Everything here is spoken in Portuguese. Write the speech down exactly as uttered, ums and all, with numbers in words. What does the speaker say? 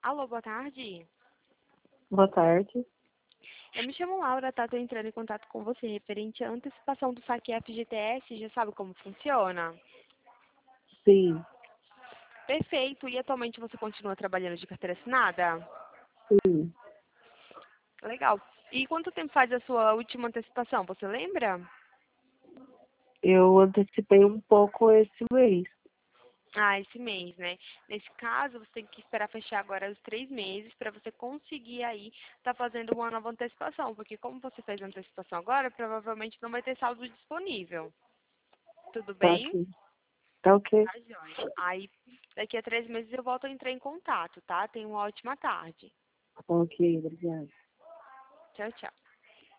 Alô, boa tarde. Boa tarde. Eu me chamo Laura, tá? Tô entrando em contato com você referente à antecipação do saque F G T S. Já sabe como funciona? Sim, Perfeito. E atualmente você continua trabalhando de carteira assinada? sim. Legal. E quanto tempo faz a sua última antecipação? Você lembra? Eu antecipei um pouco esse mês. Ah, esse mês, né? Nesse caso, você tem que esperar fechar agora os três meses para você conseguir aí estar fazendo uma nova antecipação, porque como você fez a antecipação agora, provavelmente não vai ter saldo disponível. Tudo Tá bem? aqui. Tá ok? Tá, joia. Aí, daqui a três meses eu volto a entrar em contato, tá? Tenha uma ótima tarde. Ok, obrigada. Tchau, tchau.